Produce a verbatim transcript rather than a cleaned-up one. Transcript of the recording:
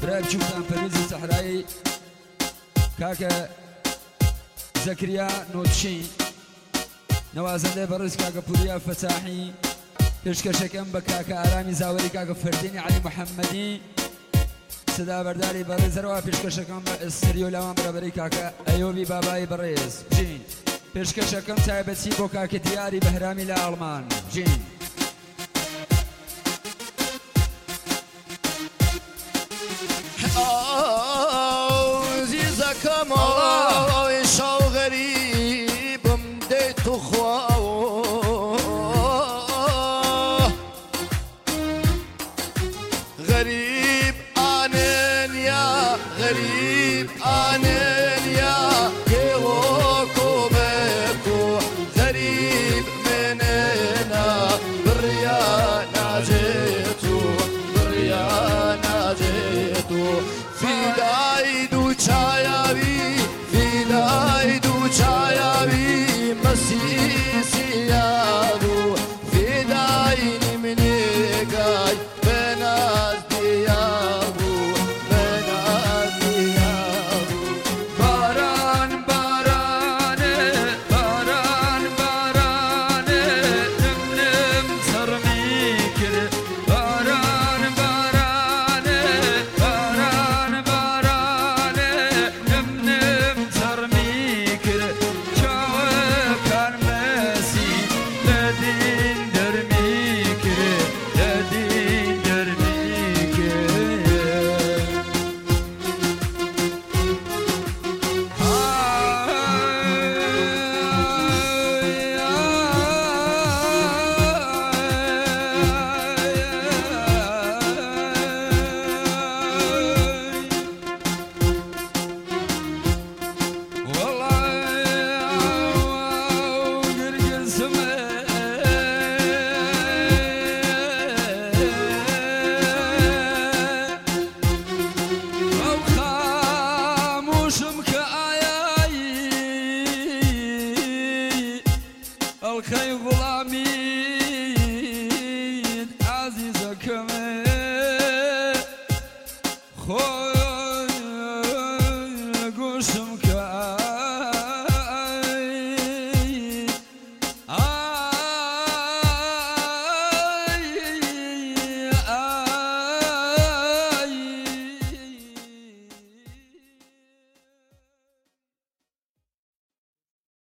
برای بچووتان پەرویزی سەحرایی کاکە زەکریا نۆچین نەوازەندەی بەڕێز کاکە پوریا فەساحی پێشکەشەکەم بە کاکە ئارامی زاوەری کاکە فەردینی عەلی محەممەدی سدا بەرداری بەڕێزەرەوە پێشکەشەکەم بە ئێستری و لاوان بەرەبەری کاکە ئەیۆبی بابایی بەڕێز بژین پێشکەشەکەم تایبەتی بۆ کاکە دیاری بەهرامی لە ئاڵمان بژین عزیزەکەم شاو غەریبم دێت و خوا غريب آنن يا غريب آنن يا يوكو بكو غريب مننا بريا ناجيتو بريا ناجيتو في دايدو چاياوي في دايدو چاياوي مسيسي يادو في دايني مني قاي بناز ديابو بناز ديابو باران باران باران باران نم نم سرميكر باران باران باران باران نم نم سرميكر شاو كان مسي لدين درميكر لدين درميكر الخي غلامين عزيزكم خوي قوسم